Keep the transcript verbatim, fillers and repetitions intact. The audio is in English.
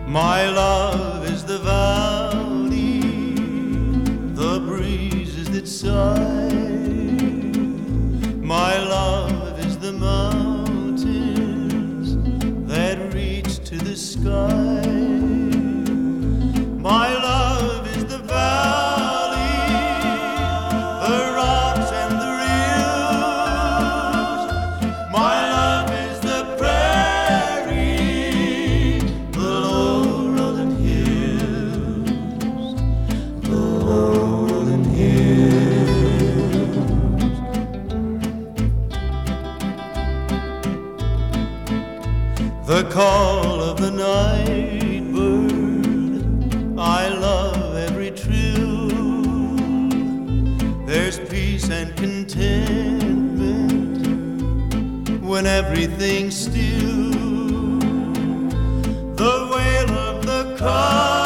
My love is the valley, the breezes that sigh. My love is the mountains that reach to the sky. My love is the valley, the rocks and the rills. My love is the prairie, the low rolling hills, the low rolling hills. The call of the night bird, I love every trill. There's peace and contentment when everything's still. The wail of the car